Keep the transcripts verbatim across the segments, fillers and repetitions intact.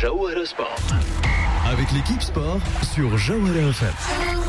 Jawahara Sport. Avec l'équipe sport sur Jawahara F M.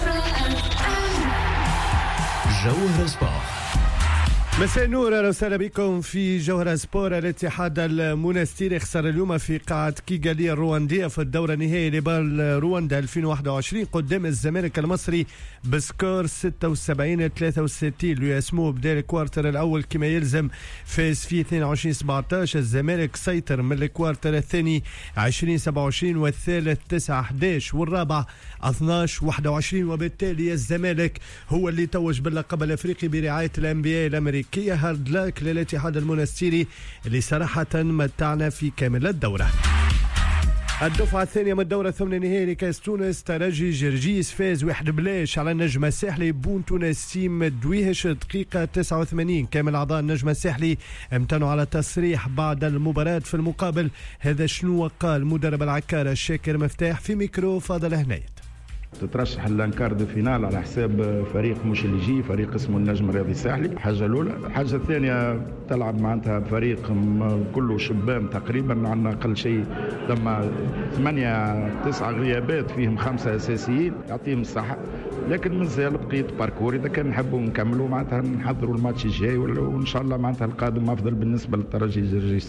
Jawahara Sport. مساء النور، اهلا وسهلا بكم في جوهرة سبور. الاتحاد المونستيري خسر اليوم في قاعة كيغالي الرواندية في الدورة النهائية لبال رواندا ألفين وواحد وعشرين قدام الزمالك المصري بسكور ستة وسبعين ثلاثة وستين ليسمو بدا الكوارتر الاول كما يلزم، فاز فيه اثنين وعشرين سبعة عشر. الزمالك سيطر من الكوارتر الثاني عشرين سبعة وعشرين والثالث تسعة أحد عشر والرابع اثناش واحد وعشرين، وبالتالي الزمالك هو اللي توج باللقب الافريقي برعاية الانبياء الامريكي. هارد لاك للاتحاد المونستيري اللي صراحة متعنا في كامل الدورة. الدفعة الثانية من الدورة الثمانية نهائي لكاس تونس، ترجي جرجيس فاز واحد بلاش على النجم الساحلي بون تونس سيم دويهش دقيقة تسعة وثمانين. كامل أعضاء النجم الساحلي امتنعوا على التصريح بعد المباراة. في المقابل هذا شنو قال مدرب العكارة شاكر مفتاح في ميكرو فاضل هنايت. تترشح للانكار دو فينال على حساب فريق مش اللي يجي، فريق اسمه النجم الرياضي الساحلي. الحاجه الاولى. الحاجه الثانيه تلعب معناتها فريق كله شبان تقريبا، عندنا اقل شيء لما ثمانيه تسعه غيابات فيهم خمسه اساسيين، يعطيهم الصحه. لكن مازال بقيت باركور، اذا كان نحبوا نكملوا معناتها نحضروا الماتش الجاي، وان شاء الله معناتها القادم افضل بالنسبه للترجي جرجيس.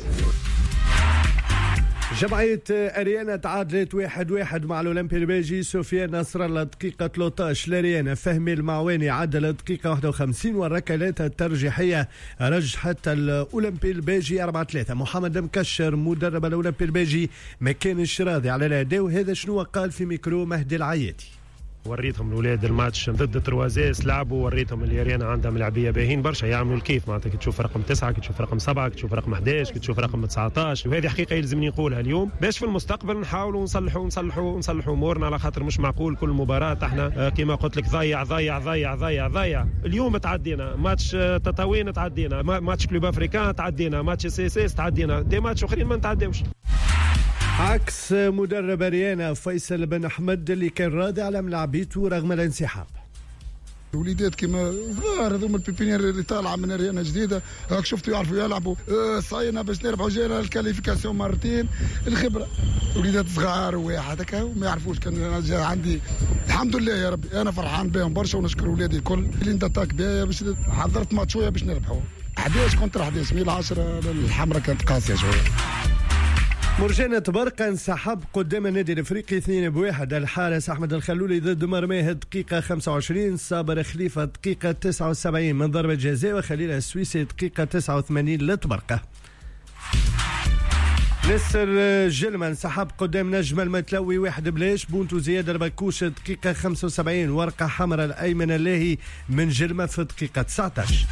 جمعية أريانا تعادلت واحد واحد مع الأولمبي البيجي. سفيان نصر الله دقيقة ثلاثة عشر لأريانا. فهمي المعواني عدل دقيقة واحد وخمسين، والركلات الترجيحية رجحت الأولمبي البيجي أربعة ثلاثة. محمد مكشر مدرب الأولمبي البيجي ما كانش راضي على الأداء، وهذا شنو قال في ميكرو مهدي العياتي. وريتهم الولاد الماتش ضد تروازيس لعبوا، وريتهم اللي ريانا عندها ملعبيه باهين برشا، يعملوا الكيف معناتها. كي تشوف رقم تسعة، كي تشوف رقم سبعة، كي تشوف رقم أحد عشر، كي تشوف رقم تسعة عشر، وهذه حقيقه يلزمني نقولها اليوم باش في المستقبل نحاولوا نصلحوا نصلحوا نصلحوا امورنا، على خاطر مش معقول كل مباراه احنا كما قلت لك ضيع ضيع ضيع ضيع ضيع. اليوم تعدينا ماتش تطاوين، تعدينا ماتش كلوب افريكان، تعدينا ماتش سي اس اس، تعدينا دي ماتش اخرين ما نتعداوش. عكس مدرب ريانا فيصل بن احمد اللي كان راضي على ملاعبيته رغم الانسحاب. وليدات كما ظاهر هذوما البيبينير اللي طالعه من ريانا جديده، راك شفتوا يعرفوا يلعبوا. أه صاينا باش نربحوا جينا الكاليفيكاسيون مرتين. الخبره وليدات صغار واحد هكا وما يعرفوش. كان انا عندي الحمد لله يا ربي، انا فرحان بهم برشا ونشكر ولادي الكل اللي ندتاك بها باش حضرت ماتش شويه باش نربحوا. أحد عشر كونتر أحد عشر، مية عشرة الحمراء كانت قاسيه شويه. مرجانة برقة انسحب قدام النادي الافريقي اثنين بواحد. الحارس احمد الخلولي ضد مرماه دقيقة خمسة وعشرين، صابر خليفة دقيقة تسعة وسبعين من ضربة جزاء، وخليل السويسي دقيقة تسعة وثمانين لتبرقة. نسر جلمة انسحب قدام نجم المتلوي واحد بلاش. بونتو زياد البكوش دقيقة خمسة وسبعين، ورقة حمراء الايمن اللاهي من جلمة في دقيقة تسعة عشر.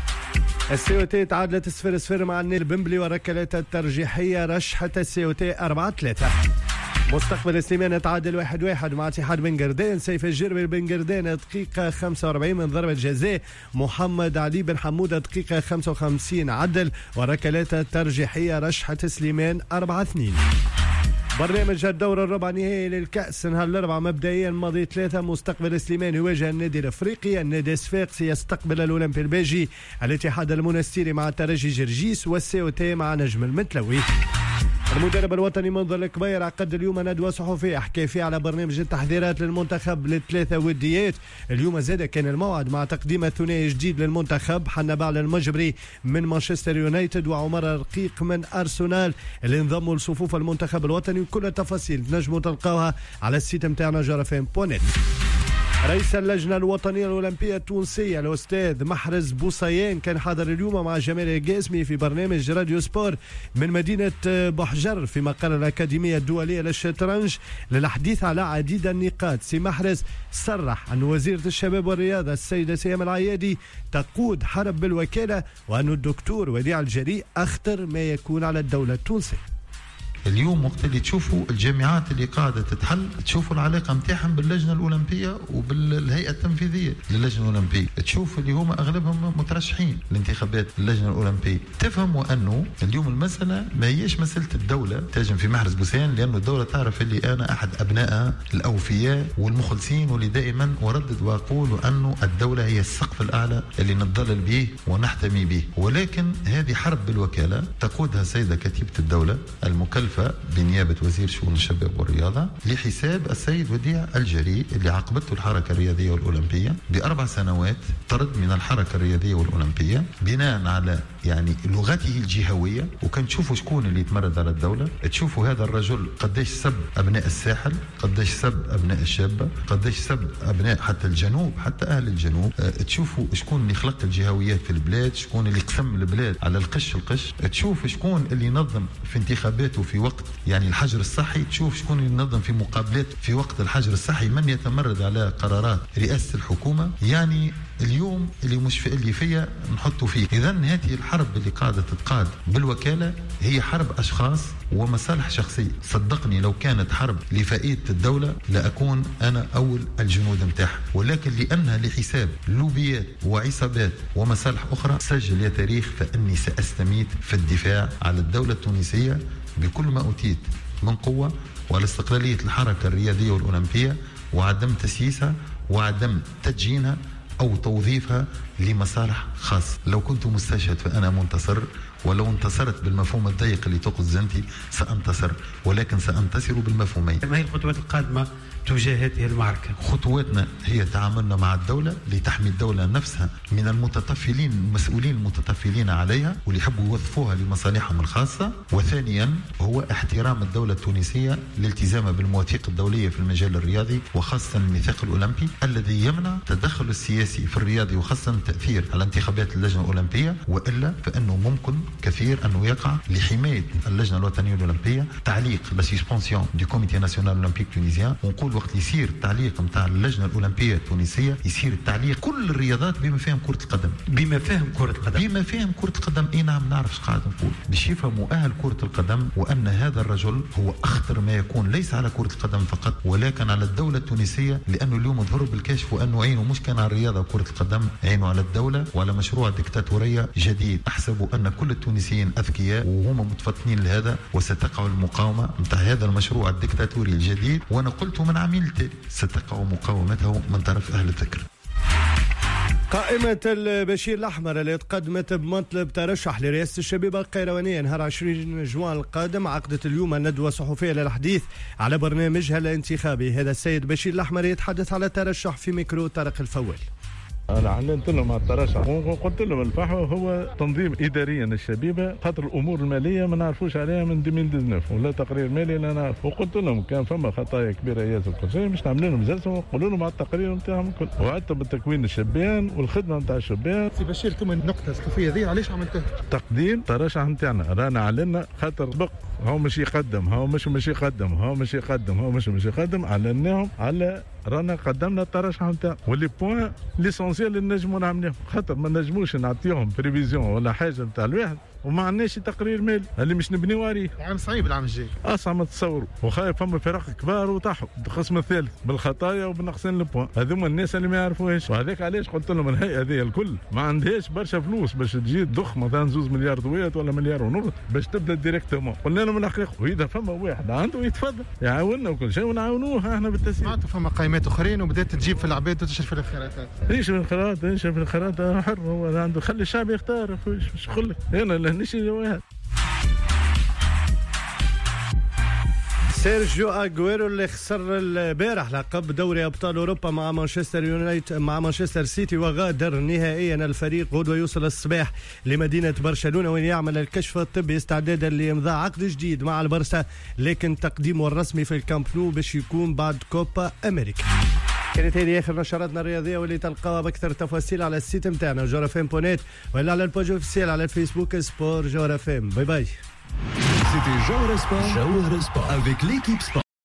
السيوتي تعادلت صفر صفر مع النيل بمبلي، والركلات الترجيحية رشحت السيوتي أربعة ثلاثة. مستقبل سليمان تعادل واحد واحد مع اتحاد بن قردان. سيف الجربي بن قردان دقيقة خمسة وأربعين من ضربة جزاء. محمد علي بن حمودة دقيقة خمسة وخمسين عدل، والركلات الترجيحية رشحت سليمان أربعة اثنين. برنامج الدورة الربع نهائي للكأس نهار الأربعاء مبدئيا ماضي ثلاثة. مستقبل سليمان يواجه النادي الأفريقي. النادي الصفاقسي يستقبل الأولمبي البيجي. الاتحاد المونستيري مع ترجي جرجيس، والسيوتي مع نجم المتلوي. المدرب الوطني منذر الكبير عقد اليوم ندوة صحفية حكى فيها على برنامج التحضيرات للمنتخب للثلاثة وديات. اليوم زاد كان الموعد مع تقديم الثنائي جديد للمنتخب، حنبال المجبري من مانشستر يونايتد وعمر رقيق من أرسنال اللي انضموا لصفوف المنتخب الوطني. وكل التفاصيل تنجموا تلقاوها على السيت متاعنا جرفين بونت. رئيس اللجنة الوطنية الأولمبية التونسية الأستاذ محرز بوصيان كان حاضر اليوم مع جمال القاسمي في برنامج راديو سبور من مدينة بحجر في مقر الأكاديمية الدولية للشطرنج للحديث على عديد النقاط. سي محرز صرح أن وزيرة الشباب والرياضة السيدة سيام العيادي تقود حرب بالوكالة، وأن الدكتور وديع الجري أخطر ما يكون على الدولة التونسية. اليوم وقت اللي تشوفوا الجامعات اللي قاعدة تتحل، تشوفوا العلاقة متاعهم باللجنة الأولمبية وبالهيئة التنفيذية للجنة الأولمبية، تشوف اللي هم أغلبهم مترشحين لانتخابات اللجنة الأولمبية. تفهموا أنه اليوم المسألة ما هيش مسألة الدولة تهاجم في محرز بوسيان، لأنه الدولة تعرف اللي أنا أحد أبنائها الأوفياء والمخلصين، واللي دائما وردد وأقول أنه الدولة هي السقف الأعلى اللي نتضلل به ونحتمي به. ولكن هذه حرب بالوكالة تقودها السيدة كتيبة الدولة المكلفة الوفاء بنيابة وزير شؤون الشباب والرياضة لحساب السيد وديع الجري اللي عاقبته الحركة الرياضية والأولمبية بأربع سنوات طرد من الحركة الرياضية والأولمبية بناء على يعني لغته الجهوية. وكان تشوفوا شكون اللي يتمرد على الدولة، تشوفوا هذا الرجل قديش سب أبناء الساحل، قديش سب أبناء الشابة، قديش سب أبناء حتى الجنوب، حتى أهل الجنوب. أه تشوفوا شكون اللي خلق الجهويات في البلاد، شكون اللي قسم البلاد على القش القش، تشوف شكون اللي ينظم في انتخاباته في وقت يعني الحجر الصحي، تشوف شكون اللي ينظم في مقابلات في وقت الحجر الصحي، من يتمرد على قرارات رئاسة الحكومة. يعني اليوم اللي مش في اللي فيها نحطوا فيه. إذن هذه الحرب اللي قاعدة تتقاد بالوكالة هي حرب أشخاص ومصالح شخصية. صدقني لو كانت حرب لفائدة الدولة لأكون أنا أول الجنود متاعها، ولكن لأنها لحساب لوبيات وعصابات ومصالح أخرى، سجل يا تاريخ فإني سأستميت في الدفاع على الدولة التونسية بكل ما أوتيت من قوة، وعلى استقلالية الحركة الرياضية والأولمبية، وعدم تسييسها وعدم تدجينها أو توظيفها لمصالح خاصة. لو كنت مستشهد فأنا منتصر، ولو انتصرت بالمفهوم الضيق اللي تقصد زنتي سأنتصر، ولكن سأنتصر بالمفهومين. ما هي الخطوات القادمة تجاه هذه المعركة؟ خطواتنا هي تعاملنا مع الدولة لتحمي الدولة نفسها من المتطفلين المسؤولين المتطفلين عليها واللي يحبوا يوظفوها لمصالحهم الخاصة. وثانيا هو احترام الدولة التونسية لالتزامها بالمواثيق الدولية في المجال الرياضي، وخاصة الميثاق الأولمبي الذي يمنع التدخل السياسي في الرياضي، وخاصة التأثير على انتخابات اللجنة الأولمبية، وإلا فإنه ممكن كثير أنه يقع لحماية اللجنة الوطنية الأولمبية تعليق لا سسبنسيون دو كوميتي ناسيونال أولمبيك تونيزيان. ونقول وقت يصير التعليق نتاع اللجنة الأولمبية التونسية يصير التعليق كل الرياضات بما فيهم كرة القدم. بما فيهم كرة القدم بما فيهم كرة القدم اي نعم، نعرف ايش قاعد نقول باش يفهموا أهل كرة القدم وأن هذا الرجل هو أخطر ما يكون، ليس على كرة القدم فقط ولكن على الدولة التونسية، لأنه اليوم ظهر بالكشف وأنه عينه مش كان على الرياضة وكرة القدم، عينه على الدولة وعلى مشروع ديكتاتورية جديد. أحسب أن كل التونسيين أذكياء وهم متفطنين لهذا، وستقع المقاومة نتاع هذا المشروع الديكتاتوري الجديد. وأنا قلت من عامين التالي ستقع مقاومته من طرف أهل الفكر. قائمة البشير الأحمر اللي تقدمت بمطلب ترشح لرئاسة الشبيبة القيروانية نهار عشرين جوان القادم عقدت اليوم الندوة الصحفية للحديث على برنامجها الانتخابي. هذا السيد بشير الأحمر يتحدث على الترشح في ميكرو طارق الفوال. انا علمت لهم على الترشح وقلت لهم الفحوى هو تنظيم اداريا الشبيبه، خاطر الامور الماليه ما نعرفوش عليها من ألفين وتسعطاش ولا تقرير مالي لا نعرف. وقلت لهم كان فما خطايا كبيره ياسر كل شيء مش نعمل لهم جلسه ونقول لهم على التقرير نتاعهم الكل، وعدت بالتكوين الشبان والخدمه نتاع الشبان. سي بشير ثم النقطه الصحفيه هذه علاش عملتها؟ تقديم الترشح نتاعنا رانا علنا خاطر سبق هو مش يقدم هو مش مش يقدم هو مش يقدم هو مش مش يقدم علناهم على رانا قدمنا الترشح نتاعنا، واللي بوان ليسونسيال اللي نجموا نعملوهم، خاطر ما نجموش نعطيهم بريفيزيون ولا حاجه نتاع الواحد وما عندناش تقرير مالي اللي مش نبنيو عليه. عام صعيب العام الجاي، اصعب ما تصوروا، وخايف فما فرق كبار وطاحوا القسم الثالث بالخطايا وبنقصين البوان. هذوما الناس اللي ما يعرفوهاش، وهذاك علاش قلت لهم الهيئه هذه الكل ما عندهاش برشا فلوس باش تجي تضخ مثلا زوز مليار دوات ولا مليار ونص باش تبدا ديريكتومون. قلنا لهم الحقيقه، واذا فما واحد عنده يتفضل يعاوننا وكل شيء ونعاونوه احنا بالتسيير. معناتها فما قائمات اخرين وبدات تجيب في العباد وتشرف في الخيرات. ايش في الخيرات ايش في الخيرات حر هو عنده، خلي الشعب يختار. ايش نقول لك انا لهنيش واحد. سيرجيو اغويرو اللي خسر البارح لقب دوري ابطال اوروبا مع مانشستر يونايتد مع مانشستر سيتي، وغادر نهائيا الفريق غدوه يوصل الصباح لمدينه برشلونه وين يعمل الكشف الطبي استعدادا لامضاء عقد جديد مع البرسا، لكن تقديمه الرسمي في الكامب نو باش يكون بعد كوبا امريكا. كانت هذه اخر نشراتنا الرياضيه، واللي تلقاها باكثر تفاصيل على السيت نتاعنا جوهر اف ام بونيت ولا على الباج اوفيسيال على الفيسبوك سبور جوهر اف ام. باي باي. C'était Jawara Sport, Jawara Sport avec l'équipe sport.